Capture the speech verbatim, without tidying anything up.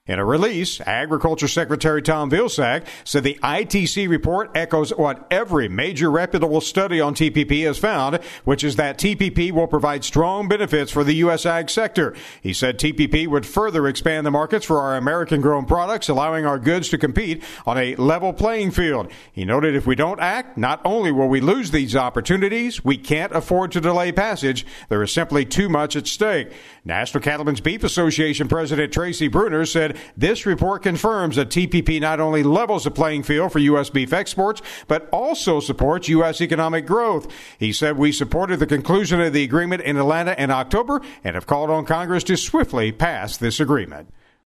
In a release, Agriculture Secretary Tom Vilsack said the I T C report echoes what every major reputable study on T P P has found, which is that T P P will provide strong benefits for the U S ag sector. He said T P P would further expand the markets for our American-grown products, allowing our goods to compete on a level playing field. He noted if we don't act, not only will we lose these opportunities, we can't afford to delay passage. There is simply too much at stake. National Cattlemen's Beef Association President Tracy Bruner said this report confirms that T P P not only levels the playing field for U S beef exports, but also supports U S economic growth. He said we supported the conclusion of the agreement in Atlanta in October and have called on Congress to swiftly pass this agreement.